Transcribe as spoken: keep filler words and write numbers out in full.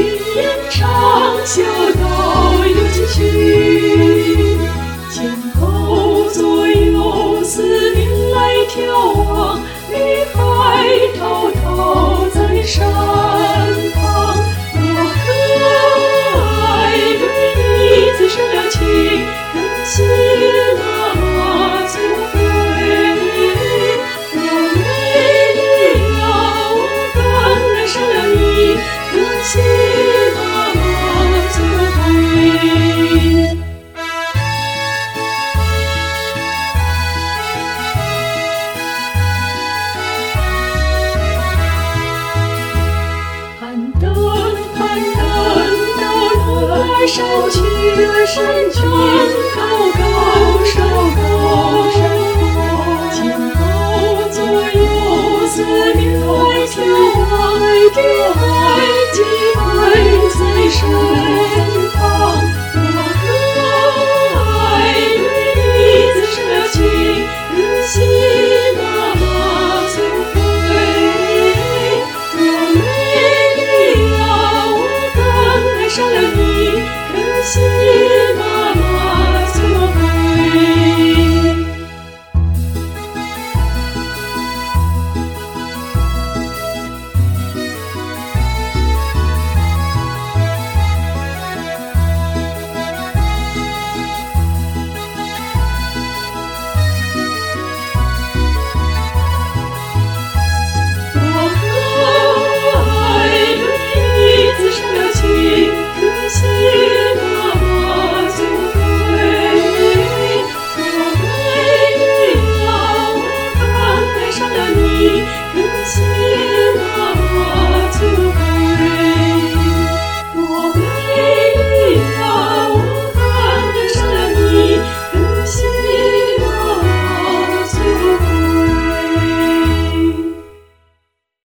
吟唱孝道有情绪，前后左右四面来眺望，绿海滔滔在山旁。多可爱，绿衣子生了情，更谢了祖辈。多美丽呀，我刚来生了你，更谢了祖辈。攀登攀登到了山去了山去高